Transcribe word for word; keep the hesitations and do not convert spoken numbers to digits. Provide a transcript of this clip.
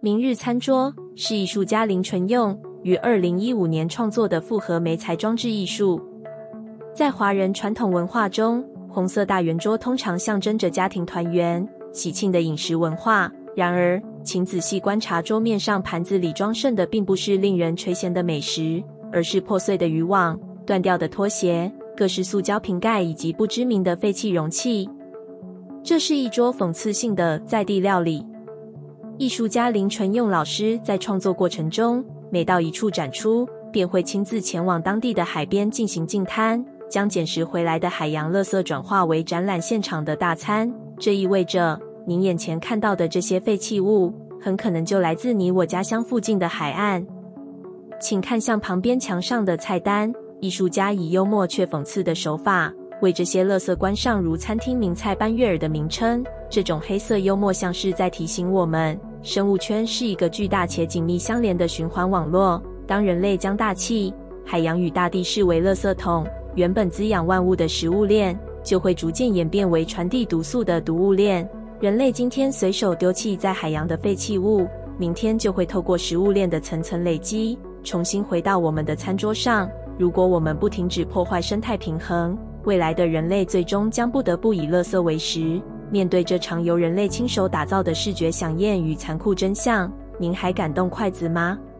明日餐桌是艺术家林纯用于二零一五年创作的复合媒材装置艺术。在华人传统文化中，红色大圆桌通常象征着家庭团圆、喜庆的饮食文化。然而，请仔细观察桌面上盘子里装盛的并不是令人垂涎的美食，而是破碎的渔网、断掉的拖鞋、各式塑胶瓶盖以及不知名的废弃容器。这是一桌讽刺性的在地料理。艺术家林纯用老师在创作过程中，每到一处展出，便会亲自前往当地的海边进行净滩，将捡拾回来的海洋垃圾转化为展览现场的大餐。这意味着，您眼前看到的这些废弃物，很可能就来自你我家乡附近的海岸。请看向旁边墙上的菜单，艺术家以幽默却讽刺的手法，为这些垃圾冠上如餐厅名菜般悦耳的名称。这种黑色幽默像是在提醒我们，生物圈是一个巨大且紧密相连的循环网络。当人类将大气、海洋与大地视为垃圾桶，原本滋养万物的食物链，就会逐渐演变为传递毒素的毒物链。人类今天随手丢弃在海洋的废弃物，明天就会透过食物链的层层累积，重新回到我们的餐桌上。如果我们不停止破坏生态平衡，未来的人类最终将不得不以垃圾为食。面对这场由人类亲手打造的视觉飨宴与残酷真相，您还敢动筷子吗？